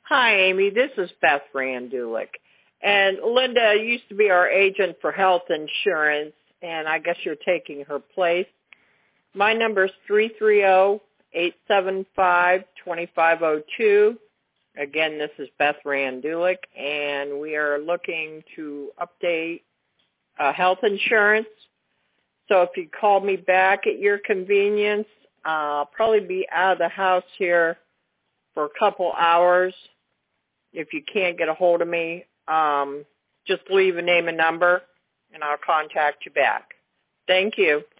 Hi, Amy. This is Beth Randulik. And Linda used to be our agent for health insurance, and I guess you're taking her place. My number is 330-875-2502. Again, this is Beth Randulik, and we are looking to update health insurance. So if you call me back at your convenience, I'll probably be out of the house here for a couple hours. If you can't get a hold of me, just leave a name and number, and I'll contact you back. Thank you.